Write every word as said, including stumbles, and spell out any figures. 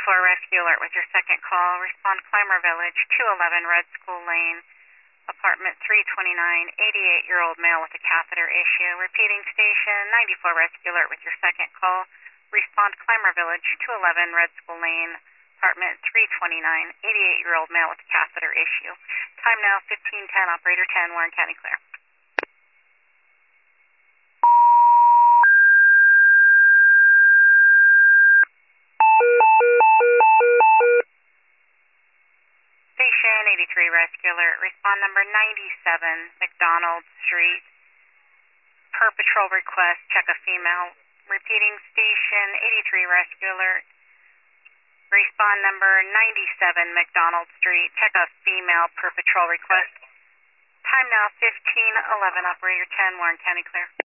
ninety-four rescue alert with your second call. Respond Clymer Village, two eleven Red School Lane, apartment three twenty-nine, eighty-eight-year-old male with a catheter issue. Repeating station, ninety-four rescue alert with your second call. Respond Clymer Village, two eleven Red School Lane, apartment three twenty-nine, eighty-eight-year-old male with a catheter issue. Time now fifteen ten, operator ten, Warren County clear. Station eighty-three rescue alert. Respond number ninety-seven, McDonald Street. Per patrol request, check a female. Repeating station eighty-three rescue alert. Respond number ninety-seven, McDonald Street. Check a female per patrol request. Time now fifteen eleven, operator ten, Warren County clear.